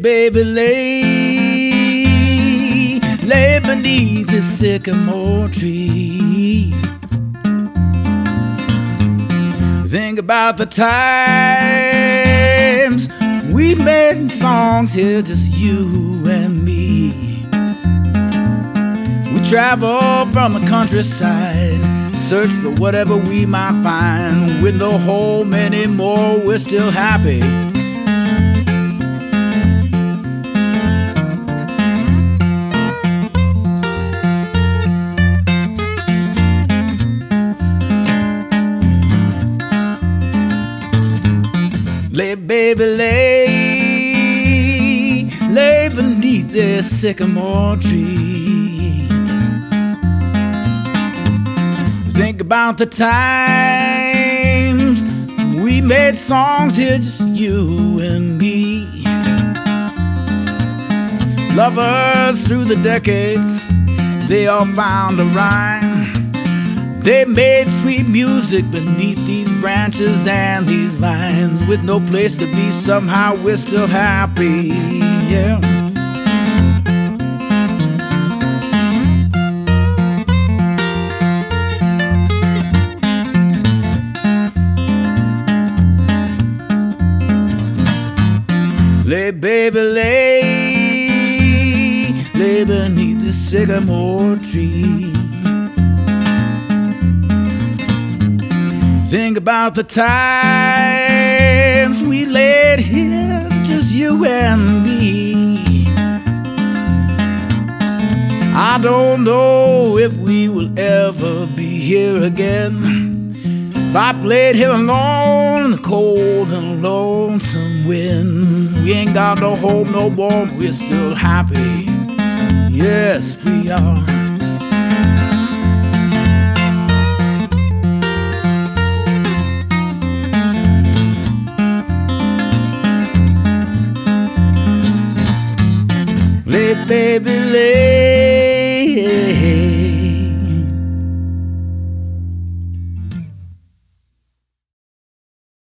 baby, lay beneath the sycamore tree. Think about the times we made songs here, just you and me. We travel from the countryside, search for whatever we might find. With no home anymore, we're still happy. Lay, baby, lay beneath this sycamore tree. Think about the times we made songs here, just you and me. Lovers through the decades, they all found a rhyme. They made sweet music beneath these branches and these vines. With no place to be, somehow we're still happy, yeah. Lay, baby, lay beneath the sycamore tree. Think about the times we laid here, just you and me. I don't know if we will ever be here again. If I played here alone in the cold and lonesome wind. We ain't got no hope no more, but we're still happy. Yes, we are. Lay, baby, lay